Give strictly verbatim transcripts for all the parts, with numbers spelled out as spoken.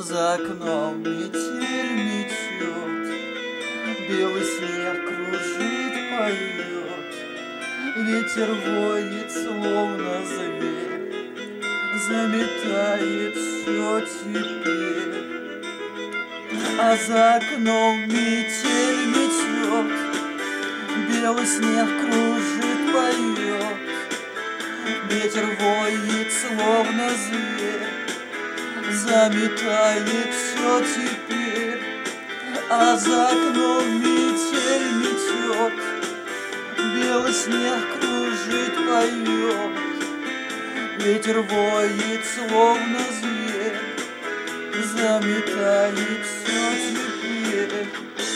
За окном метель метет, белый снег кружит, поет, ветер воет, словно зверь, заметает все теперь. А за окном метель метет, белый снег кружит, поет, ветер воет, словно зверь, заметает все теперь. А за окном метель метет, белый снег кружит, поет, ветер воет, словно зверь, заметает все теперь.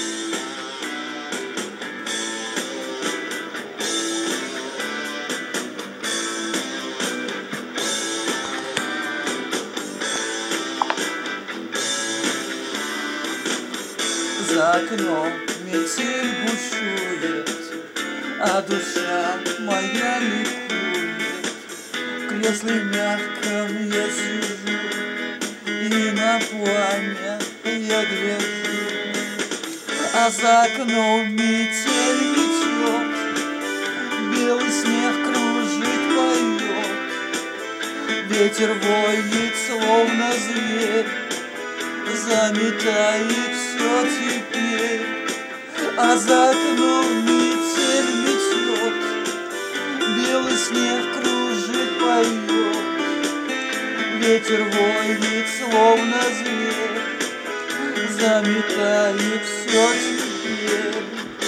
За окном метель бушует, а душа моя ликует. В кресле мягком я сижу, и на пламя я гляжу. А за окном метель метет, белый снег кружит, поет, ветер воет, словно зверь, заметает все теперь. А за окном метель метет, белый снег кружит, поет, ветер воет, словно зверь, заметает все теперь.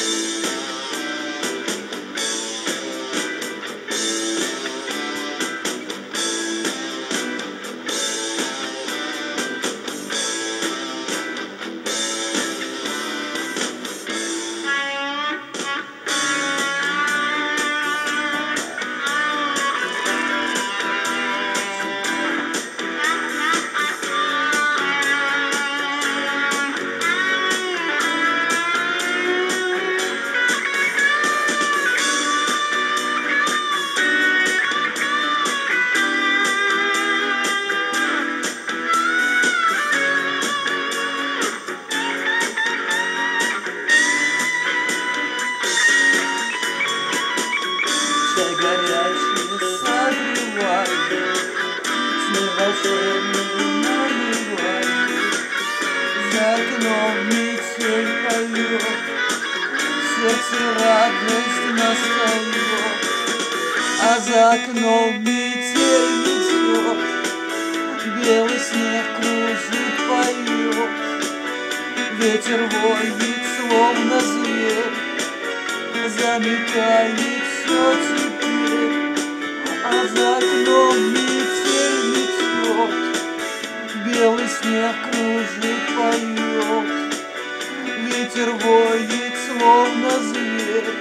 Чай горячий согревает, снег волшебный наливает. За окном метель поет, в сердце радость настает. А за окном метель метет, белый снег кружит, поет, ветер воет, словно зверь, заметает все теперь. А за окном метель метет, белый снег кружит, поет, ветер воет, словно зверь,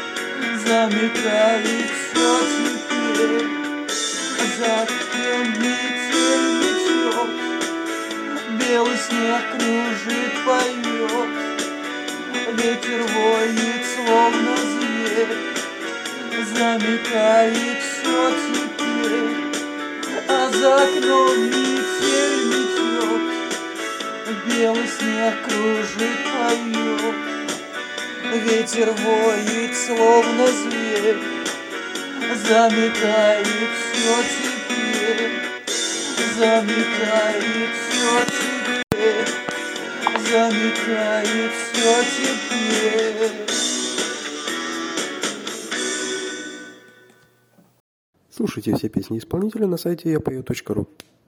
заметает все теперь. А за окном метель метет, белый снег кружит, поет, ветер воет, словно зверь, заметает все теперь. А за окном метель метет, белый снег кружит, поет, ветер воет, словно зверь, заметает все теперь, заметает все теперь, заметает все теперь. Слушайте все песни исполнителя на сайте я пою точка ру.